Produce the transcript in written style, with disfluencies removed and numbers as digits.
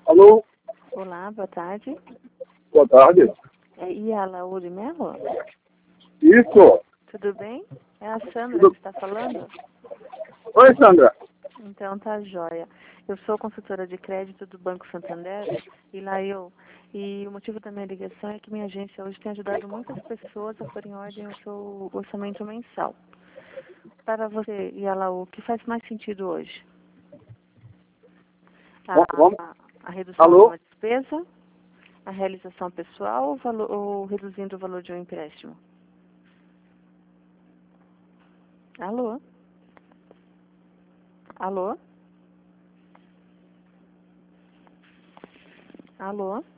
Alô? Olá, boa tarde. Boa tarde. É Ialaú de Melo? Isso. Tudo bem? É a Sandra Tudo... que está falando? Oi, Sandra. Então tá jóia. Eu sou consultora de crédito do Banco Santander e o motivo da minha ligação é que minha agência hoje tem ajudado muitas pessoas a pôr em ordem o seu orçamento mensal. Para você, Ialaú, o que faz mais sentido hoje? Vamos. A redução de Alô? uma despesa, a realização pessoal ou reduzindo o valor de um empréstimo? Alô? Alô? Alô?